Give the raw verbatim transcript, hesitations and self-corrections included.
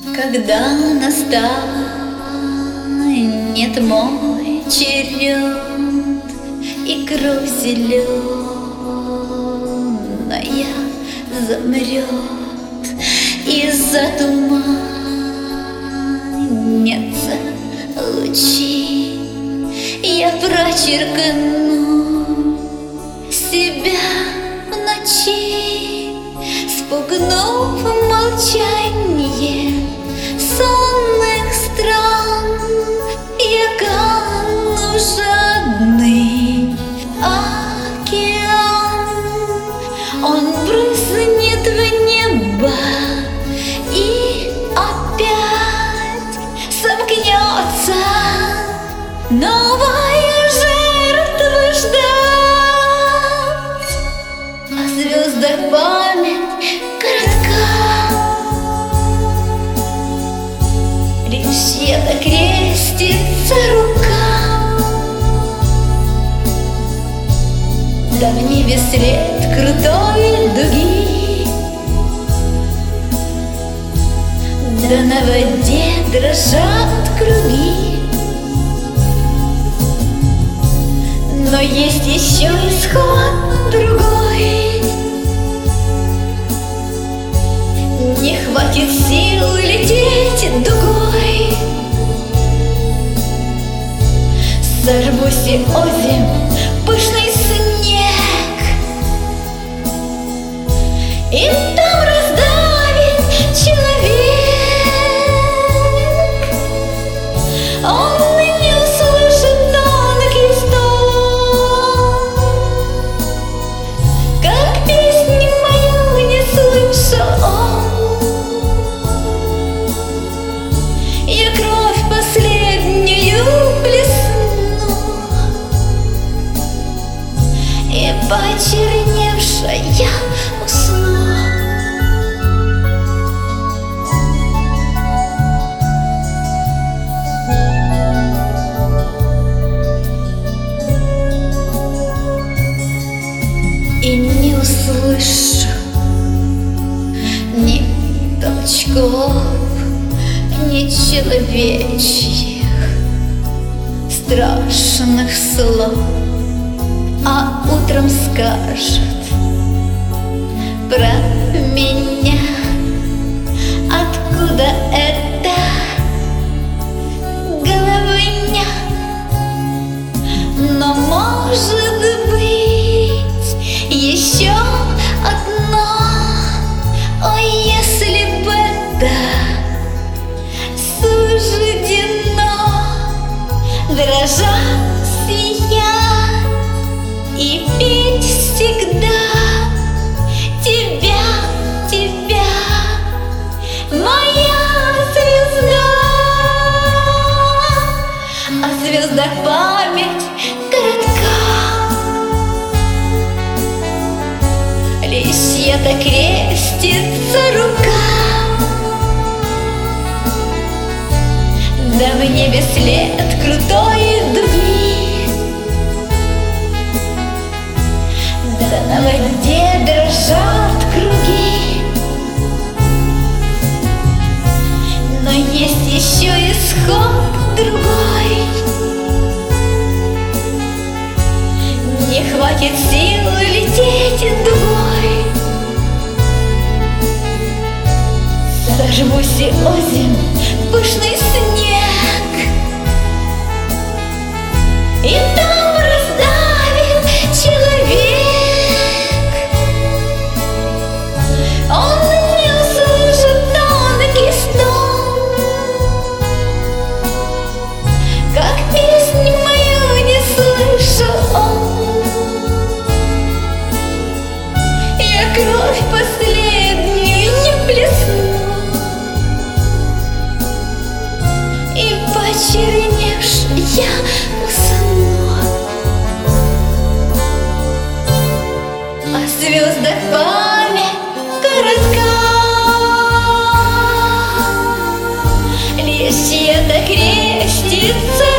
Когда настанет мой черед, и кровь зеленая замрет, и затуманятся лучи, я прочеркну себя в ночи, спугнув молчание сонных стран. Я кану в жадный океан, он брызнет в небо и опять сомкнется новая жертва ждать. О звездах память коротка, лишь чья-то крестится рука, да в небе след крутой дуги, да на воде дрожат круги. Но есть еще исход другой, не хватит сил лететь дугой. Сорвусь и озим пышный снег, и там раздавит человек. Он не услышит тонкий стон, как песню мою не слышал он. Я кровь последнюю плесну, и почерневшая усну. И не услышу ни толчков, ни человечьих страшных слов, а утром скажет про меня, откуда это головня. Но может быть еще одно, ой, если бы это суждено, дрожать, сиять и петь всегда тебя, тебя, моя звезда. О звездах память коротка, лишь чья-то крестится рука, да в небе след крутой дуги, да на воде дрожат круги. Но есть еще исход другой, не хватит сил лететь дугой. Сожмусь и озим пышный снег, и там раздавит человек. Он не услышит тонкий стон, как песню мою не слышал он. Я кровь последнюю не плесну, и почерневшая усну. О звездах память коротка, лишь чья-то крестится